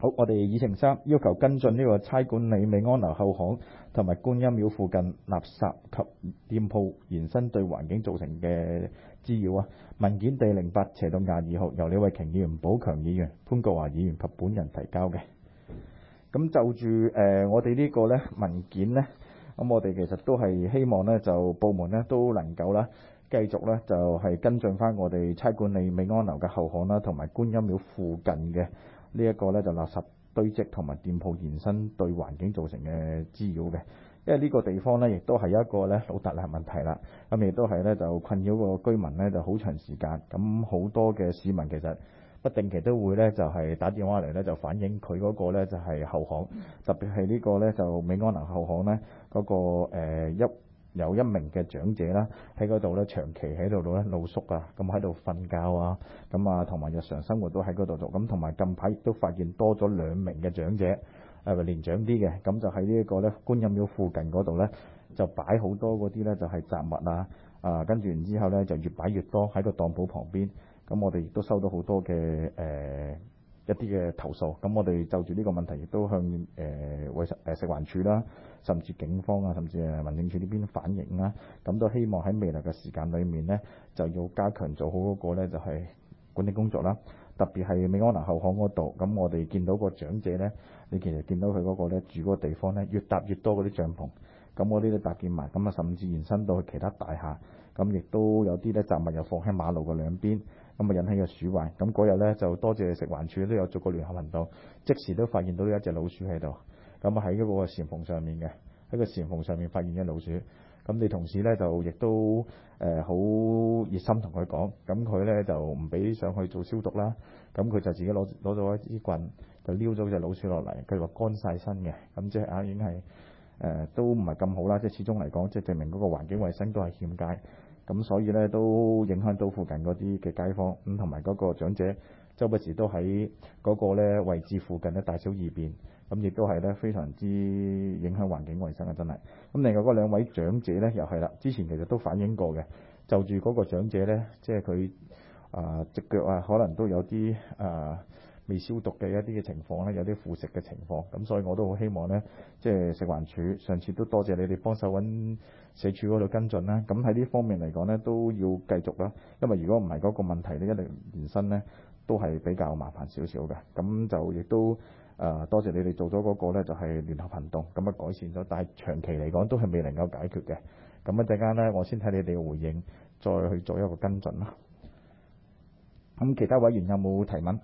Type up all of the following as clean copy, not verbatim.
好，我哋議程3要求跟進呢個差館里美安樓後巷同埋觀音廟附近垃圾及店鋪延伸對環境造成嘅滋擾啊。文件第08/22號由李慧瓊議員、寶強議員、潘國華議員及本人提交嘅。咁就住我哋呢個文件呢，咁我哋其實都係希望呢，就部門呢都能夠啦繼續呢，就係跟進翻我哋差館里美安樓嘅後巷啦，同埋觀音廟附近嘅呢一個呢，就垃圾堆積同埋店鋪延伸對環境造成嘅滋擾嘅。因為呢個地方呢，亦都係一個呢老大難問題啦。咁亦都係呢，就困擾個居民呢就好長時間。咁好多嘅市民其實不定期都會呢，就係打電話嚟呢，就反映佢嗰個呢就係後巷，特別係呢個呢，就美安樓後巷呢嗰個有一名嘅長者啦喺嗰度呢長期喺度呢露宿啊，咁喺度瞓覺啊，咁啊同埋日常生活都喺嗰度做。咁同埋近排亦都發現多咗2名嘅長者，年長啲嘅，咁就喺呢一個呢觀音廟附近嗰度呢，就擺好多嗰啲呢就係雜物啊，跟住然之後呢，就越擺越多喺個當鋪旁邊。咁我哋亦都收到好多嘅一啲嘅投訴。咁我哋就住呢個問題亦都向食環署啦，甚至警方啊，甚至民政處呢邊反映啦。咁都希望喺未來嘅時間裏面呢，就要加強做好嗰個呢就係管理工作啦。特別係美安樓後巷嗰度，咁我哋見到個長者呢，你其實見到佢嗰個呢住嗰個地方呢，越搭越多嗰啲帳篷。咁我呢都搭建埋，咁啊甚至延伸到去其他大廈。咁亦都有啲呢雜物又放喺馬路嘅兩邊，咁啊引起個鼠患。咁嗰日呢，就多謝食環署都有做過聯合行動，即時都發現到一隻老鼠喺度。咁啊喺嗰個簷篷上面嘅，喺個簷篷上面發現嘅老鼠。咁你同事呢，就亦都好熱心同佢講，咁佢呢，就唔俾上去做消毒啦。咁佢就自己攞咗一支棍，就撩咗隻老鼠落嚟。佢話乾晒身嘅，咁即係已經係都唔係咁好啦。即係始終嚟講，即係證明嗰個環境衞生都係欠佳。咁所以呢，都影響到附近嗰啲嘅街坊，咁同埋嗰個長者周不時都喺嗰個呢位置附近呢大小二便，咁亦都係呢非常之影響環境衞生啊！真係。咁另外嗰2位長者呢，又係啦，之前其實都反映過嘅，就住嗰個長者呢，即係佢隻腳啊，可能都有啲未消毒嘅一啲嘅情況呢，有啲腐蝕嘅情況。咁所以我都好希望呢，即係食環署上次都多謝你哋幫手揾社署嗰度跟進啦。咁喺呢方面嚟講呢，都要繼續啦。因為如果唔係嗰個問題呢，一定延伸呢，都係比較麻煩少少嘅。咁就亦都多謝你哋做咗嗰個呢，就係聯合行動，咁啊改善咗。但係長期嚟講都係未能夠解決嘅。咁一陣間呢，我先睇你哋嘅回應，再去做一個跟進啦。咁其他委員有冇提問？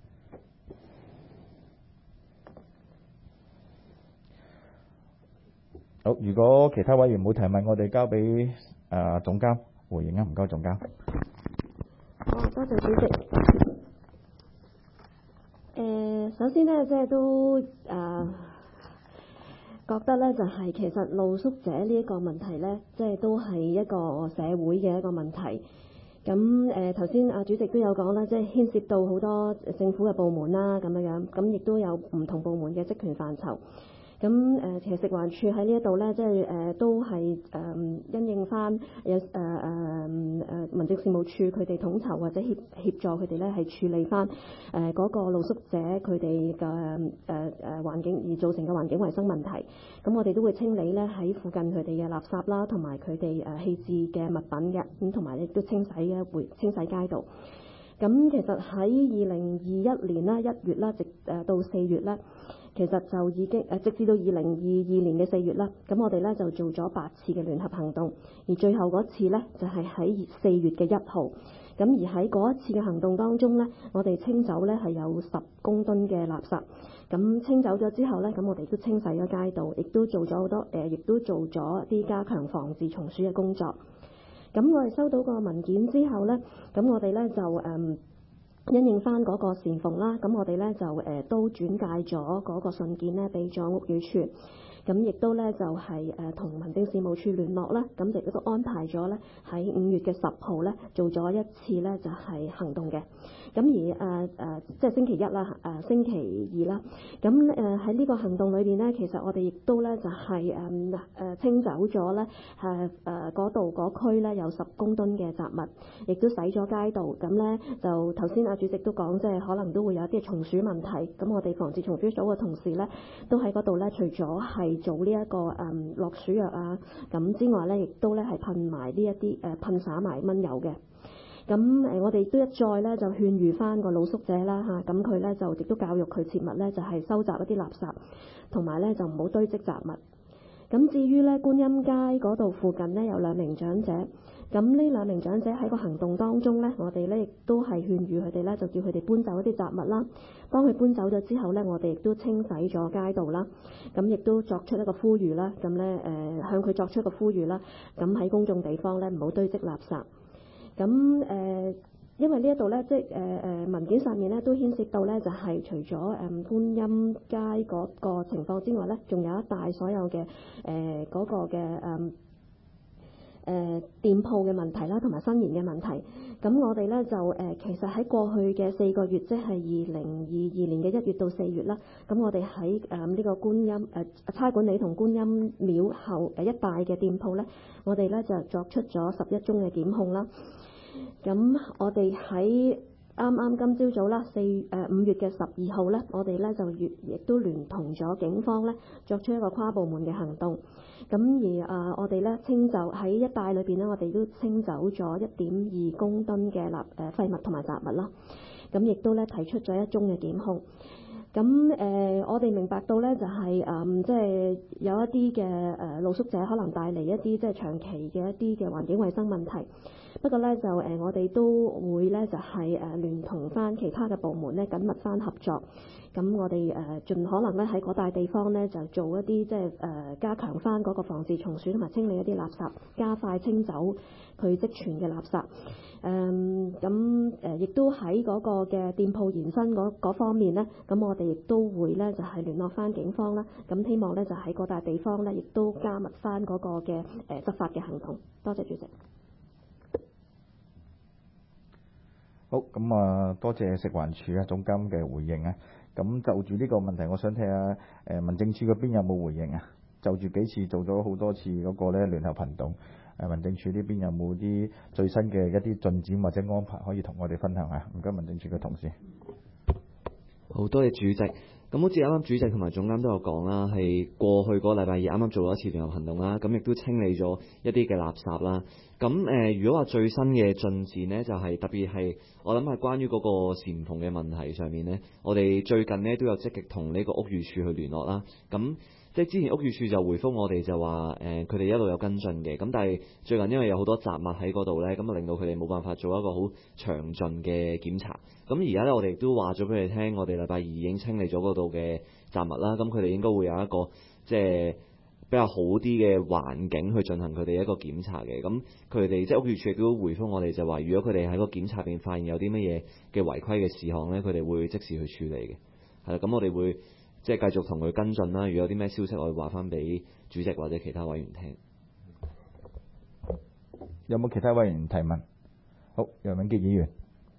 好，如果其他委員冇提問，我哋交俾總監回應啊。唔該，總監。 多謝主席。首先呢，即係都覺得呢，就係其實露宿者呢一個問題呢，即係都係一個社會嘅一個問題。咁頭先主席都有講啦，即係牽涉到好多政府嘅部門啦，咁樣，咁亦都有唔同部門嘅職權範疇。咁其實食環署喺呢一度咧，即係都係因應翻有民政事務處佢哋統籌或者協助佢哋咧係處理翻嗰個露宿者佢哋嘅環境而造成嘅環境衞生問題。咁我哋都會清理咧喺附近佢哋嘅垃圾啦，同埋佢哋棄置嘅物品嘅，咁同埋亦都清洗街道。咁其實喺2021年啦1月啦，直到4月咧。其實就已經直至到2022年嘅4月啦，咁我哋咧就做咗8次嘅聯合行動，而最後嗰次咧就係喺4月嘅1號。咁而喺嗰一次嘅行動當中咧，我哋清走咧係有10公噸嘅垃圾。咁清走咗之後咧，咁我哋都清洗咗街道，亦都做咗好多亦都做咗啲加強防治蟲鼠嘅工作。咁我哋收到個文件之後咧，咁我哋咧就因應翻嗰個簷篷啦，咁我哋咧就都轉介咗嗰個信件咧俾咗屋宇署，咁亦都咧就係同民政事務處聯絡啦，咁亦都安排咗咧喺5月嘅10號咧做咗一次咧就係行動嘅。咁而即係星期一啦，星期二啦，咁喺呢個行動裏邊咧，其實我哋亦都咧就係清走咗咧嗰度嗰區咧有10公噸嘅雜物，亦都洗咗街道。咁咧就頭先阿主席都講，即係可能都會有一啲松鼠問題。咁我哋防治蟲鼠組嘅同事咧，都喺嗰度咧，除咗係做呢一個落鼠藥啊咁之外咧，亦都咧係噴埋呢一啲噴灑埋蚊油嘅。咁我哋都一再咧就勸喻翻個露宿者啦嚇，咁佢咧就亦都教育佢切勿咧就係收集一啲垃圾，同埋咧就唔好堆積雜物。咁至於咧觀音街嗰度附近咧有2名長者，咁呢2名長者喺個行動當中咧，我哋咧亦都係勸喻佢哋咧，就叫佢哋搬走一啲雜物啦。當佢搬走咗之後咧，我哋亦都清洗咗街道啦，咁亦都作出一個呼籲啦，咁咧向佢作出一個呼籲啦，咁喺公眾地方咧唔好堆積垃圾。咁因為呢一度咧，即係文件上面咧都牽涉到咧，就係除咗觀音街嗰個情況之外咧，仲有一帶所有嘅嗰個嘅店鋪嘅問題啦，同埋伸延嘅問題。咁我哋咧就其實喺過去嘅4個月，即係2022年嘅1月到4月啦。咁我哋喺呢個觀音差館里同觀音廟後一帶嘅店鋪咧，我哋咧就作出咗11宗嘅檢控啦。咁我哋喺啱今朝早啦5月嘅12號咧，我哋咧就亦都聯同咗警方咧作出一個跨部門嘅行動。咁而我哋咧清走喺一帶裏邊咧，我哋都清走咗1.2公噸嘅廢物同埋雜物啦。咁亦都咧提出咗1宗嘅檢控。咁我哋明白到咧就係即係有一啲嘅露宿者可能帶嚟一啲即係長期嘅一啲嘅環境衛生問題。不過咧就我哋都會咧就係聯同翻其他嘅部門咧緊密翻合作。咁我哋盡可能咧喺嗰帶地方咧就做一啲即係加強翻嗰個防治蟲鼠同埋清理一啲垃圾，加快清走佢積存嘅垃圾。亦都喺嗰個嘅店鋪延伸嗰方面咧，咁我哋亦都會咧就係聯絡翻警方啦。咁希望咧就喺嗰帶地方咧，亦都加密翻嗰個嘅執法嘅行動。多謝主席。 好，咁多謝食環署總監嘅回應啊。咁就住呢個問題，我想睇下民政處嗰邊有冇回應啊？就住幾次做咗好多次嗰個咧聯合行動，民政處呢邊有冇啲最新嘅一啲進展或者安排可以同我哋分享下？唔該，民政處嘅同事。 好多謝主席。咁好似啱啱主席同埋總監都有講啦，係過去嗰個禮拜二啱啱做咗一次聯合行動啦，咁亦都清理咗一啲嘅垃圾啦。咁如果話最新嘅進展呢，就係特別係我諗係關於嗰個簷篷嘅問題上面呢，我哋最近呢都有積極同呢個屋宇署去聯絡啦。咁即係之前屋宇署就回覆我哋就話佢哋一路有跟進嘅，咁但係最近因為有好多雜物喺嗰度呢，咁啊令到佢哋冇辦法做一個好詳盡嘅檢查。咁而家呢，我哋都話咗俾佢哋聽，我哋禮拜二已經清理咗嗰度嘅雜物啦，咁佢哋應該會有一個即係比較好啲嘅環境去進行佢哋一個檢查嘅。咁佢哋即係屋宇署亦都回覆我哋就話，如果佢哋喺個檢查入邊發現有啲乜嘢嘅違規嘅事項呢，佢哋會即時去處理嘅。係啦，咁我哋會即係繼續同佢跟進啦。如果有啲咩消息，我會話翻俾主席或者其他委員聽。 有冇其他委員提問？好，楊永傑議員。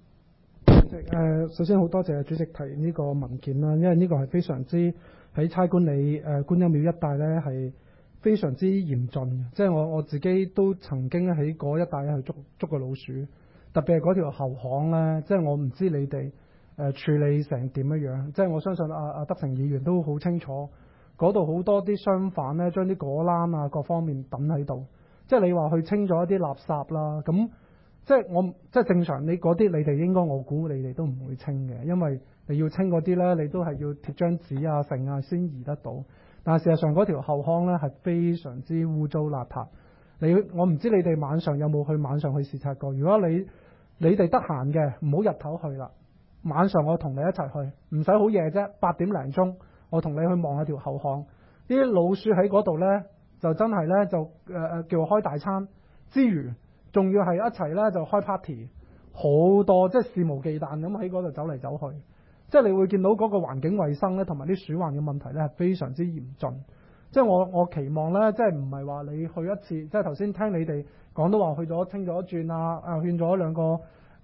首先好多謝主席提呢個文件啦，因為呢個係非常之喺差館里觀音廟一帶咧係非常之嚴峻嘅，即係我自己都曾經喺嗰一帶去捉過老鼠，特別係嗰條後巷咧，即係我唔知你哋處理成點樣，即係我相信阿德成議員都好清楚，嗰度好多啲商販咧將啲果欄啊各方面抌喺度，即係你話去清咗一啲垃圾啦，咁即係正常，你嗰啲你哋應該我估你哋都唔會清嘅，因為你要清嗰啲咧，你都係要貼張紙啊剩啊先移得到。但係事實上嗰條後巷咧係非常之污糟邋遢。我唔知你哋晚上有冇晚上去視察過。如果你哋得閒嘅，唔好日頭去啦，晚上我同你一齊去，唔使好夜啫，8點零鐘，我同你去望下條後巷。啲老鼠喺嗰度咧，就真係咧就叫開大餐之餘，仲要係一齊咧就開 party， 好多即係肆無忌憚咁喺嗰度走嚟走去，即係你會見到嗰個環境衛生咧同埋啲鼠患嘅問題咧係非常之嚴峻。即係我期望咧，即係唔係話你去一次，即係頭先聽你哋講都話去咗清咗一轉啊，勸咗2個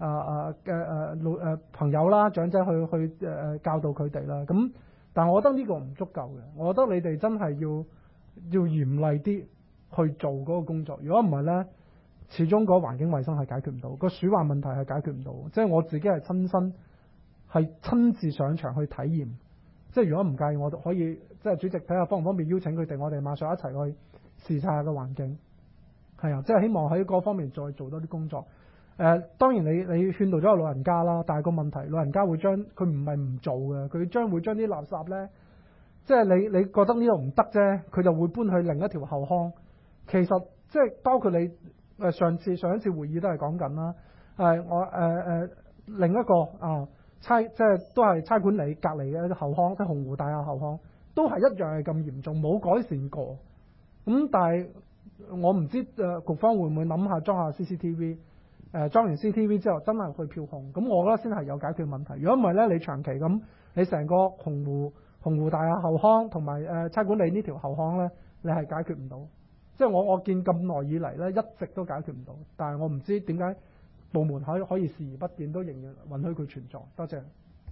朋友啦長者去教導佢哋啦。咁但係我覺得呢個唔足夠嘅，我覺得你哋真係要嚴厲啲去做嗰個工作。如果唔係咧， 始終個環境衛生係解決唔到，個鼠患問題係解決唔到。即係我自己係親自上場去體驗。即係如果唔介意，我可以即係主席睇下方唔方便邀請佢哋，我哋馬上一齊去視察下個環境。係啊，即係希望喺嗰方面再做多啲工作。當然你勸導咗個老人家啦，但係個問題，老人家會將佢唔係唔做嘅，佢將會將啲垃圾呢，即係你覺得呢度唔得啫，佢就會搬去另一條後巷。其實即係包括你上一次會議都係講緊啦。另一個即係都係差館里隔離嘅一個後巷，即係洪湖大廈後巷，都係一樣係咁嚴重，冇改善過。咁但係我唔知局方會唔會諗下裝下 CCTV， 裝完 CCTV 之後真係去票控，咁我覺得先係有解決問題。如果唔係呢，你長期咁，你成個洪湖大廈後巷同埋差館里呢條後巷呢，你係解決唔到。即係我見咁耐以嚟呢，一直都解決唔到。但係我唔知點解部門可以視而不見，都仍然允許佢存在。多謝。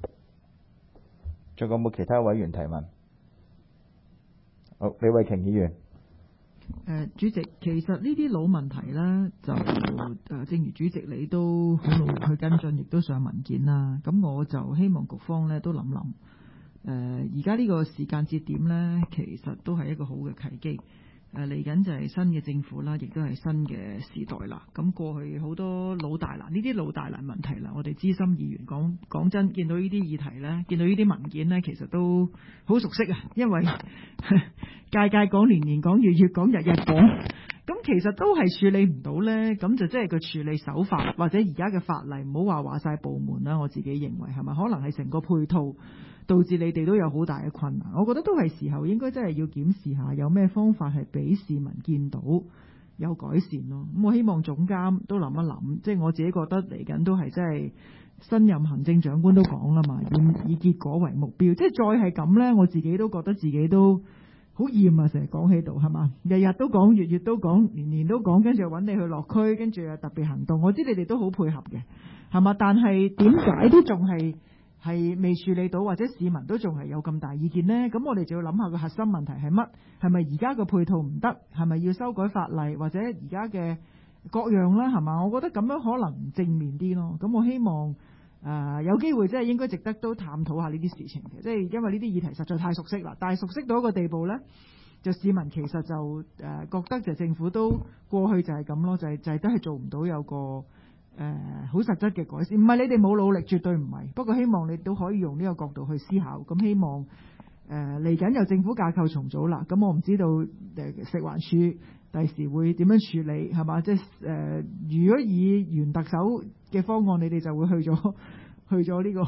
仲有冇其他委員提問？好，李慧瓊議員。 主席，其實呢啲老問題呢，就正如主席你都好努力去跟進，亦都上文件啦。咁我就希望局方呢都諗諗，而家呢個時間節點呢，其實都係一個好嘅契機。嚟緊就係新嘅政府啦，亦都係新嘅時代啦。咁過去好多老大難，呢啲老大難問題啦，我哋資深議員講真，見到呢啲議題呢，見到呢啲文件呢，其實都好熟悉啊，因為屆講、年年講、月月講、日日講，咁其實都係處理唔到呢。咁就即係個處理手法或者而家嘅法例，唔好話晒部門啦。我自己認為係咪可能係成個配套導致你哋都有好大嘅困難？我覺得都係時候應該真係要檢視下有咩方法係俾市民見到有改善咯。咁我希望總監都諗一諗，即係我自己覺得嚟緊都係真係新任行政長官都講啦嘛，以結果為目標。即係再係咁呢，我自己都覺得自己都好厭啊！成日講喺度係嘛，日日都講，月月都講，年年都講，跟住又揾你去落區，跟住又特別行動。我知你哋都好配合嘅，係嘛？但係點解都仲係未處理到，或者市民都仲係有咁大意見呢？咁我哋就要諗下個核心問題係乜？係咪而家個配套唔得？係咪要修改法例，或者而家嘅各樣啦？係嘛？我覺得咁樣可能正面啲咯。咁我希望有機會即係應該值得都探討下呢啲事情嘅，即係因為呢啲議題實在太熟悉啦。但係熟悉到一個地步呢，就市民其實就覺得就政府都過去就係咁咯，就係都係做唔到有個好實質嘅改善。唔係你哋冇努力，絕對唔係。不過希望你都可以用呢個角度去思考。咁希望嚟緊有政府架構重組啦。咁我唔知道食環署第時會點樣處理係嘛？即係如果以原特首嘅方案，你哋就會去咗呢個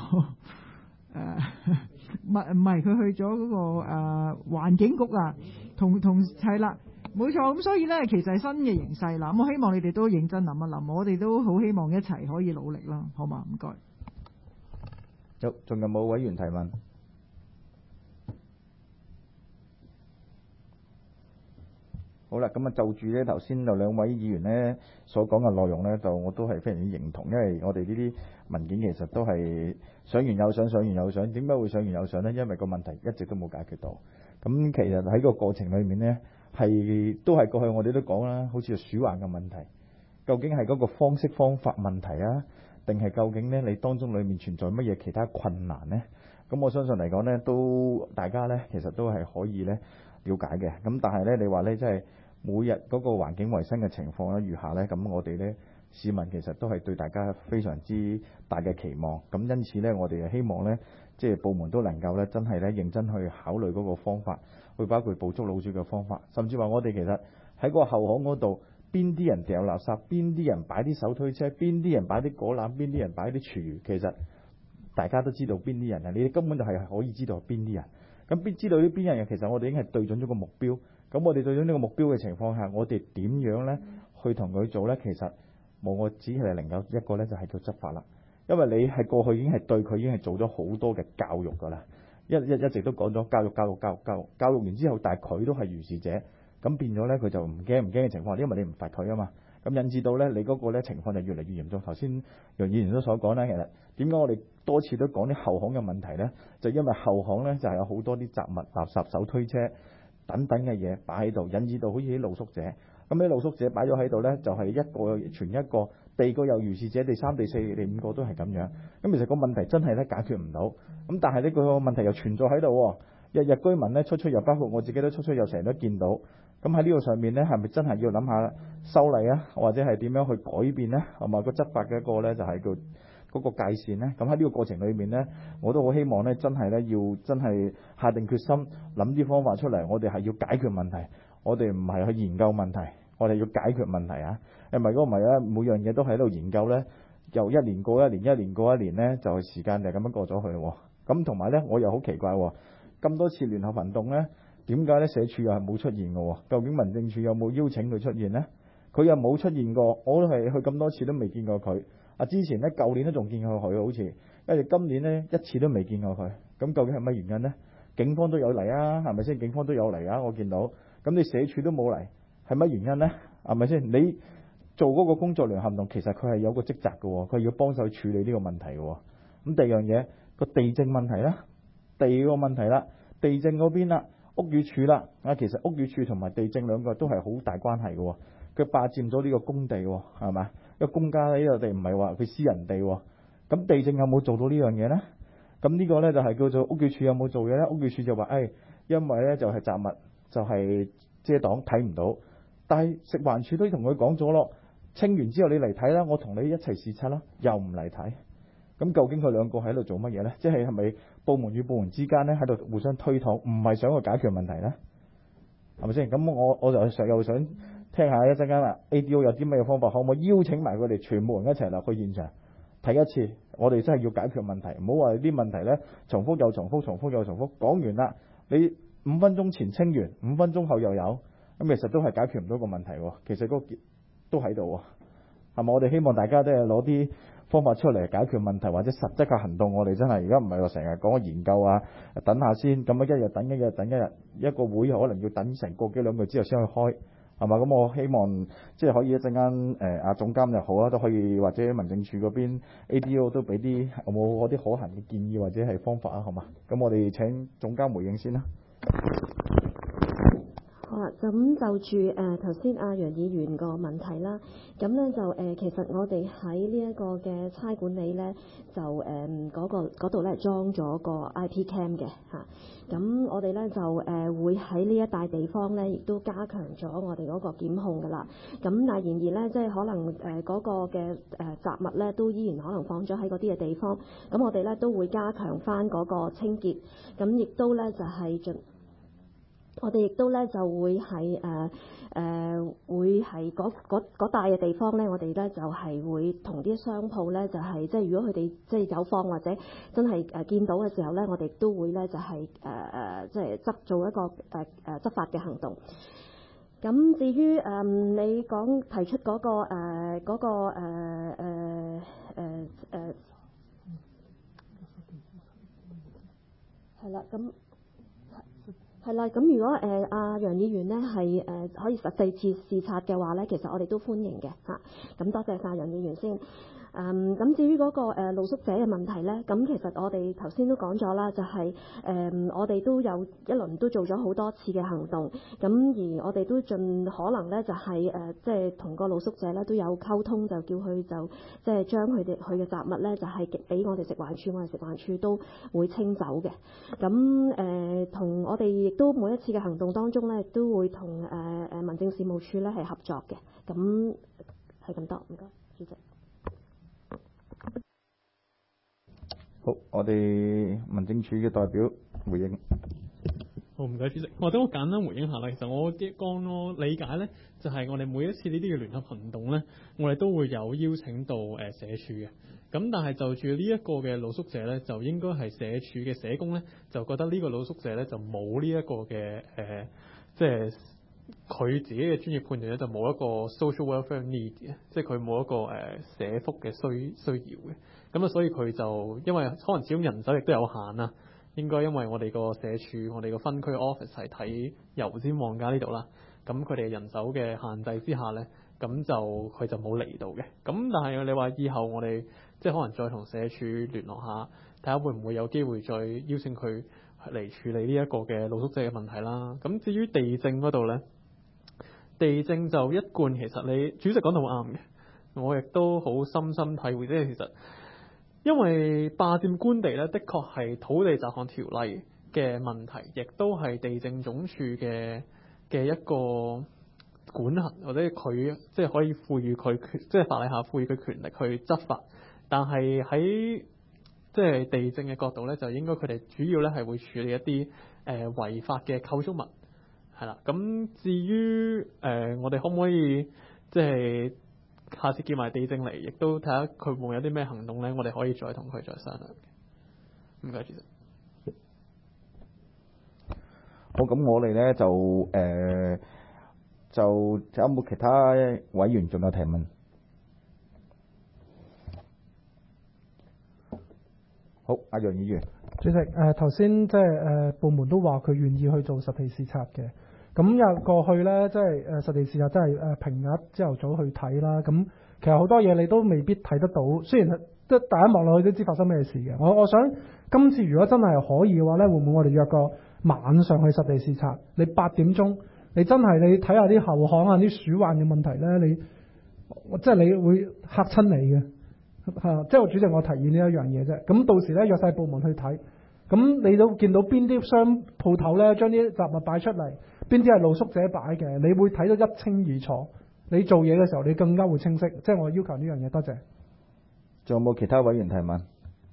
唔係佢去咗嗰個環境局啊，同係啦，冇錯。咁所以呢，其實係新嘅形勢啦。咁我希望你哋都認真諗一諗，我哋都好希望一齊可以努力啦，好嘛？唔該。 好，仲有冇委員提問？好啦，咁就住呢頭先有兩位議員呢所講嘅內容呢，就我都係非常之認同，因為我哋呢啲文件其實都係上完又上，上完又上。點解會上完又上呢？因為個問題一直都冇解決到。咁其實喺個過程裏面呢，都係過去我哋都講啦，好似鼠患嘅問題，究竟係嗰個方式方法問題啊，定係究竟呢你當中裏面存在乜嘢其他困難呢？咁我相信嚟講呢，都大家呢其實都係可以呢了解嘅。咁但係呢，你話呢，即係每日嗰個環境衛生嘅情況呢，如下呢，咁我哋呢市民其實都係對大家非常之大嘅期望。咁因此呢，我哋希望呢，即係部門都能夠呢真係呢認真去考慮嗰個方法，去包括捕捉老鼠嘅方法，甚至話我哋其實喺個後巷嗰度，邊啲人掉垃圾，邊啲人擺啲手推車，邊啲人擺啲果籃，邊啲人擺啲廚餘，其實大家都知道邊啲人啊！你哋根本就係可以知道邊啲人。咁知道呢邊人，其實我哋已經係對準咗個目標。咁我哋對準呢個目標嘅情況下，我哋點樣呢去同佢做呢？其實我只係能夠一個呢，就係叫執法啦。因為你係過去已經係對佢已經係做咗好多嘅教育㗎啦，一直都講咗教育完之後，但係佢都係如是者，咁變咗呢，佢就唔驚嘅情況，因為你唔罰佢啊嘛。咁引致到呢，你嗰個呢情況就越嚟越嚴重。頭先楊議員都所講呢，其實點解我哋多次都講啲後巷嘅問題呢？就因為後巷呢，就係有好多啲雜物、垃圾、手推車等等嘅嘢擺喺度，引致到好似啲露宿者咁啲露宿者擺咗喺度咧，就係一個傳一個，第二個又如是者，第三、第四、第五個都係咁樣。咁其實個問題真係咧解決唔到。咁但係呢個問題又存在喺度喎。日日居民咧出入，包括我自己都出入，成日都見到。咁喺呢個上面咧，係咪真係要諗下修例啊，或者係點樣去改變咧？同埋個執法嘅一個咧，就係叫嗰個界線咧。咁喺呢個過程裏面咧，我都好希望咧，真係咧要真係下定決心諗啲方法出嚟。我哋係要解決問題，我哋唔係去研究問題，我哋要解決問題啊！因為如果唔係咧，每樣嘢都喺度研究咧，又一年過一年，一年過一年咧，就時間就咁樣過咗去喎。咁同埋咧，我又好奇怪喎，咁多次聯合行動咧，點解咧社署又係冇出現嘅喎？究竟民政處有冇邀請佢出現咧？佢又冇出現過，我都係去咁多次都未見過佢。之前咧舊年都仲見過佢好似，跟住今年咧一次都未見過佢。咁究竟係乜原因咧？警方都有嚟啊，係咪先？警方都有嚟啊，我見到。咁你社署都冇嚟，係乜原因咧？係咪先？你做嗰個工作聯合行動，其實佢係有個職責嘅喎，佢要幫手處理呢個問題嘅喎。咁第二樣嘢，個地政問題啦，第二個問題啦，地政嗰邊啦，屋宇署啦，其實屋宇署同埋地政兩個都係好大關係嘅喎。佢霸佔咗呢個工地喎，係嘛？因為公家呢個地唔係話佢私人地喎。咁地政有冇做到呢樣嘢咧？咁呢個咧就係叫做屋宇署有冇做嘢咧？屋宇署就話因為咧就係雜物就係遮擋睇唔到，但係食環署都同佢講咗咯，清完之後你嚟睇啦，我同你一齊視察啦，又唔嚟睇。咁究竟佢兩個喺度做乜嘢咧？即係咪部門與部門之間咧喺度互相推搪，唔係想去解決問題咧？係咪先？咁我就又想聽下一陣間啦 ，ADO 有啲咩方法，可唔可以邀請埋佢哋全部人一齊落去現場睇一次？我哋真係要解決問題，唔好話啲問題咧重複又重複，重複又重複。講完啦，你5分鐘前清完，5分鐘後又有，咁其實都係解決唔到個問題喎。其實嗰個都喺度喎，係咪？我哋希望大家都係攞啲方法出嚟解決問題，或者實質嘅行動。我哋真係而家唔係話成日講個研究啊，等下先咁一日等一日等一日，一個會可能要等成個幾兩個月之後先去開，係嘛？咁我希望即係可以一陣間阿總監又好啦，都可以或者民政處嗰邊 ADO 都俾啲有冇嗰啲可行嘅建議或者係方法啊，好嘛？咁我哋請總監回應先啦。 好啦，咁就住頭先阿楊議員個問題啦，咁咧就其實我哋喺呢一個嘅差管理咧，就嗰度咧裝咗個 IP cam 嘅嚇，咁我哋咧就會喺呢一帶地方咧，亦都加強咗我哋嗰個檢控噶啦。咁但係然而咧，即係可能嗰個嘅雜物咧，都依然可能放咗喺嗰啲嘅地方。咁我哋咧都會加強翻嗰個清潔，咁亦都咧就係我哋亦都咧就會係會係嗰帶嘅地方咧，我哋咧就係會同啲商鋪咧就係即係如果佢哋即係有放或者真係見到嘅時候咧，我哋都會咧就係即係做一個執法嘅行動。咁至於你提出嗰個係啦，咁。係啦，咁如果阿楊議員呢係可以實地視察嘅話呢，其實我哋都歡迎嘅嚇。咁多謝晒楊議員先。咁至於嗰個露宿者嘅問題呢，咁其實我哋頭先都講咗啦，就係我哋都有一輪都做咗好多次嘅行動，咁而我哋都盡可能呢，就係即係同個露宿者呢都有溝通，就叫佢就即係將佢嘅雜物呢，就係俾我哋食環署，我哋食環署都會清走嘅。咁同我哋亦都每一次嘅行動當中呢，都會同民政事務處呢係合作嘅。咁係咁多，唔該，主席。 好，我哋民政處嘅代表回應。 好，唔該主席，或者我簡單回應下啦。其實我理解咧，就係我哋每一次呢啲嘅聯合行動咧，我哋都會有邀請到社署嘅。咁但係就住呢一個嘅露宿者咧，就應該係社署嘅社工咧，就覺得呢個露宿者咧就冇呢一個嘅即係佢自己嘅專業判斷咧，就冇一個 social welfare need 嘅，即係佢冇一個社福嘅需要嘅。咁啊，所以佢就因為可能始終人手亦都有限啦，應該因為我哋個社署、我哋個分區 office 係睇油尖旺街呢度啦，咁佢哋人手嘅限制之下咧，咁就佢就冇嚟到嘅。咁但係你話以後我哋即係可能再同社署聯絡下，睇下會唔會有機會再邀請佢嚟處理呢一個嘅露宿者嘅問題啦。咁至於地政嗰度咧， 地政就一貫其實你主席講得好啱嘅，我亦都好深深體會，即係其實因為霸佔官地咧，的確係土地雜項條例嘅問題，亦都係地政總署嘅一個管轄，或者佢即係可以賦予佢即係法例下賦予佢權力去執法，但係喺即係地政嘅角度咧，就應該佢哋主要咧係會處理一啲違法嘅構築物，係啦。咁至於我哋可唔可以即係下次叫埋地政嚟，亦都睇下佢會有啲咩行動咧，我哋可以再同佢再商量嘅。唔該，主席。 好，咁我哋咧就有冇其他委員仲有提問？好，阿楊議員。 主席，頭先即係部門都話佢願意去做實地視察嘅，咁又過去咧，即係實地視察，即係平日朝頭早去睇啦。咁其實好多嘢你都未必睇得到，雖然即係大家望落去都知發生咩事嘅。我想今次如果真係可以嘅話咧，會唔會我哋約個晚上去實地視察？你8點鐘，你真係你睇下啲後巷啊、啲鼠患嘅問題咧，即係你會嚇親你嘅。即係主席，我提議呢一樣嘢啫。咁到時咧約晒部門去睇，咁你都見到邊啲商鋪頭咧將啲雜物擺出嚟，邊啲係露宿者擺嘅，你會睇到一清二楚。你做嘢嘅時候，你更加會清晰。即係我要求呢樣嘢。多謝。 仲有冇其他委員提問？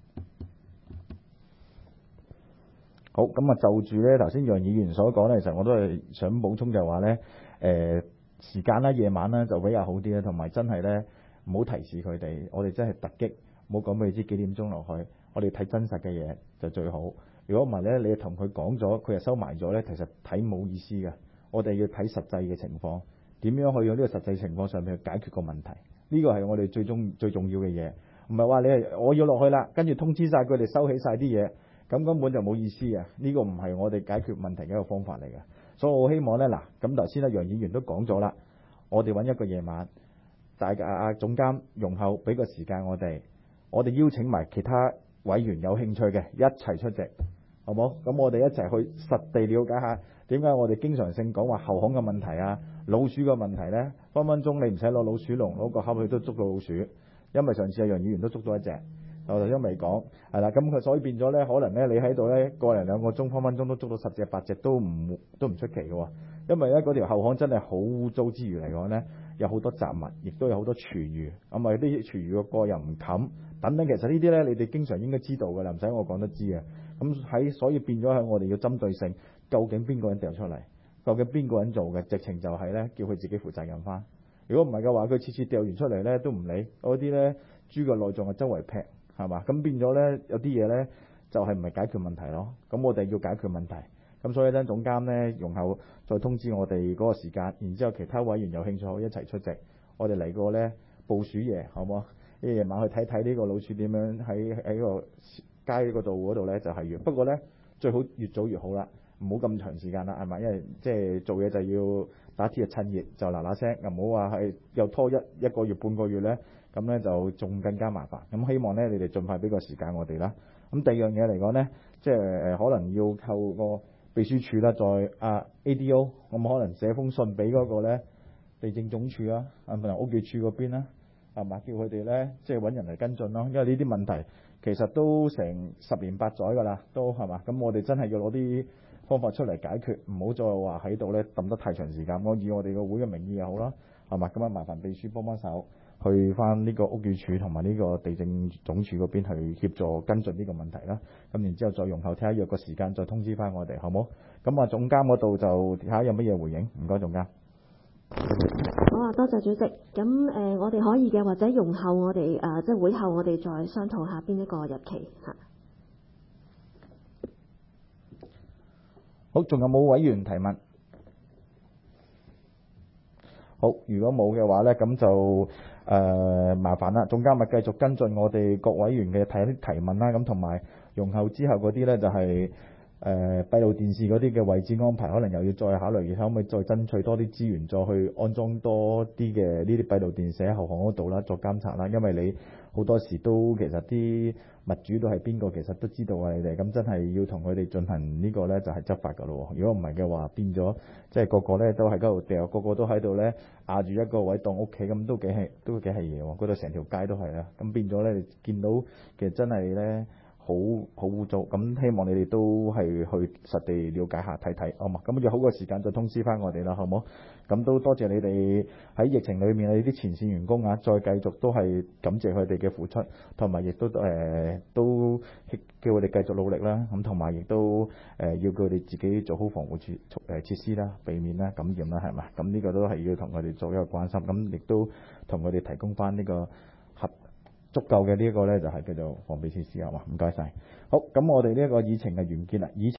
好，咁啊就住咧頭先楊議員所講咧，其實我都係想補充就係話咧，時間啦、夜晚啦就比較好啲啦，同埋真係咧唔好提示佢哋，我哋真係突擊，唔好講俾佢知幾點鐘落去，我哋睇真實嘅嘢就最好。如果唔係咧，你同佢講咗，佢又收埋咗咧，其實睇冇意思嘅。我哋要睇實際嘅情況，點樣去用呢個實際情況上面去解決個問題，呢個係我哋最重要嘅嘢。唔係話你我要落去啦，跟住通知晒佢哋收起晒啲嘢。咁根本就冇意思嘅，呢個唔係我哋解決問題嘅一個方法嚟嘅。所以我希望呢，嗱，咁頭先楊議員都講咗啦，我哋揾一個夜晚，大家總監容後俾個時間我哋邀請埋其他委員有興趣嘅一齊出席，好冇？咁我哋一齊去實地了解下點解我哋經常性講話後巷嘅問題啊、老鼠嘅問題呢？分分鐘你唔使攞老鼠籠，攞個盒去都捉到老鼠，因為上次楊議員都捉到一隻。我頭先未講，係啦，咁佢所以變咗咧，可能咧你喺度咧個零兩個鐘，分分鐘都捉到10隻8隻都唔出奇嘅喎。因為咧嗰條後巷真係好污糟之餘嚟講咧，有好多雜物，亦都有好多廚餘，咁啊啲廚餘個蓋又唔冚，等等。其實呢啲咧你哋經常應該知道㗎啦，唔使我講得知嘅。咁所以變咗係我哋要針對性，究竟邊個人掉出嚟，究竟邊個人做嘅，直情就係咧叫佢自己負責任翻。如果唔係嘅話，佢次次掉完出嚟咧都唔理，嗰啲咧豬嘅內臟啊周圍劈。係嘛？咁變咗咧，有啲嘢咧就係唔係解決問題咯。咁我哋要解決問題，咁所以咧總監咧容後再通知我哋嗰個時間，然之後其他委員有興趣可以一齊出席。我哋嚟個咧捕鼠夜，好唔好？呢夜晚去睇睇呢個老鼠點樣喺個街嗰度咧就係越。不過咧最好越早越好啦，唔好咁長時間啦，係咪？因為即係做嘢就要打鐵趁熱，就嗱聲，又唔好話係又拖一個月半個月咧。咁咧就仲更加麻煩，咁希望咧你哋盡快俾個時間我哋啦。咁第二樣嘢嚟講咧，即係可能要靠個秘書處啦，在ADO，咁可能寫封信俾嗰個咧地政總署啊，同埋屋宇署嗰邊啦，係嘛，叫佢哋咧即係揾人嚟跟進咯。因為呢啲問題其實都成10年8載㗎啦，都係嘛。咁我哋真係要攞啲方法出嚟解決，唔好再話喺度咧揼得太長時間。我以我哋個會嘅名義又好啦，係嘛，咁啊麻煩秘書幫手。去翻呢個屋宇署同埋呢個地政總署嗰邊去協助跟進呢個問題啦。咁然之後再容後睇下約個時間再通知翻我哋，好冇？咁啊總監嗰度就睇下有乜嘢回應。唔該總監。 好啊，多謝主席。咁我哋可以嘅，或者容後我哋即係會後我哋再商討下邊一個日期嚇。 好，仲有冇委員提問？好，如果冇嘅話咧，咁就麻煩啦，總監咪繼續跟進我哋各委員嘅提問啦，咁同埋容後之後嗰啲咧就係閉路電視嗰啲嘅位置安排，可能又要再考慮，可唔可以再爭取多啲資源，再去安裝多啲嘅呢啲閉路電視喺後巷嗰度啦，作監察啦。因為你好多時都其實啲物主都係邊個，其實都知道啊你哋，咁真係要同佢哋進行呢個咧就係執法㗎咯。如果唔係嘅話，變咗即係個個咧都喺嗰度掉，個個都喺度咧壓住一個位當屋企，咁都幾係嘢喎。嗰度成條街都係啦，咁變咗咧你見到其實真係咧。好污糟，咁希望你哋都係去實地了解下睇睇，好嘛？咁要好個時間再通知翻我哋啦，好冇？咁都多謝你哋喺疫情裏面你啲前線員工啊，再繼續都係感謝佢哋嘅付出，同埋亦都都叫佢哋繼續努力啦。咁同埋亦都要佢哋自己做好防護設施啦，避免啦感染啦，係嘛？咁呢個都係要同佢哋做一個關心，咁亦都同佢哋提供翻呢個足夠嘅呢一個咧就係叫做防備設施，係嘛？唔該晒。好，咁我哋呢一個議程嘅完結啦。